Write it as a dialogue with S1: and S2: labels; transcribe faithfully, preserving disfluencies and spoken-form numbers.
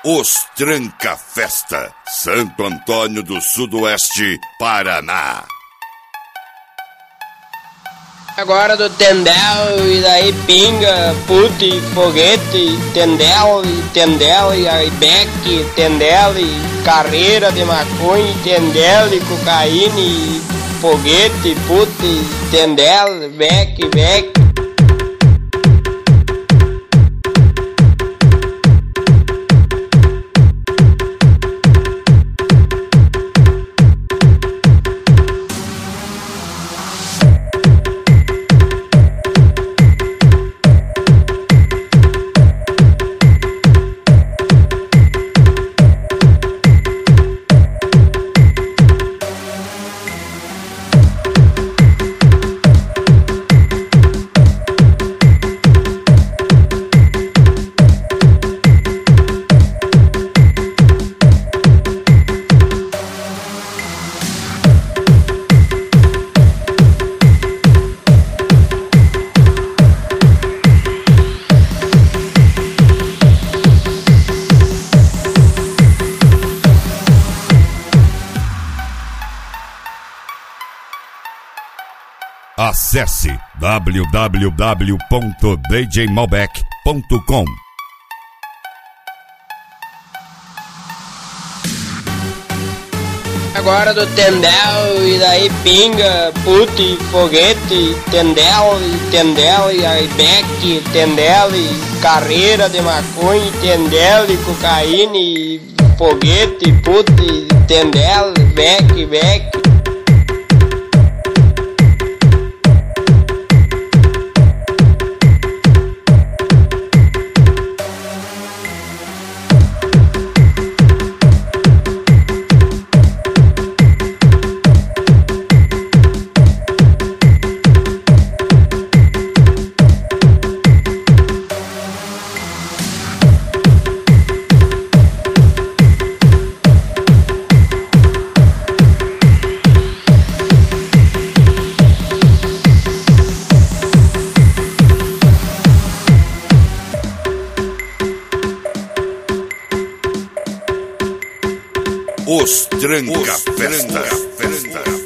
S1: Os Tranca Festa, Santo Antônio do Sudoeste, Paraná.
S2: Agora do tendel, e daí pinga, pute, foguete, tendel, e tendel, e aibeque, tendel, e carreira de maconha, tendel, e cocaína, e foguete, pute, tendel, beque, beque.
S1: Acesse w w w ponto d j malbec ponto com.
S2: Agora do tendel, e daí pinga, pute, foguete, tendel, e tendel, e aibeque, tendel, e carreira de maconha, tendel, e cocaína, e foguete, pute, tendel, beque, beque.
S1: Os Tranca Festa.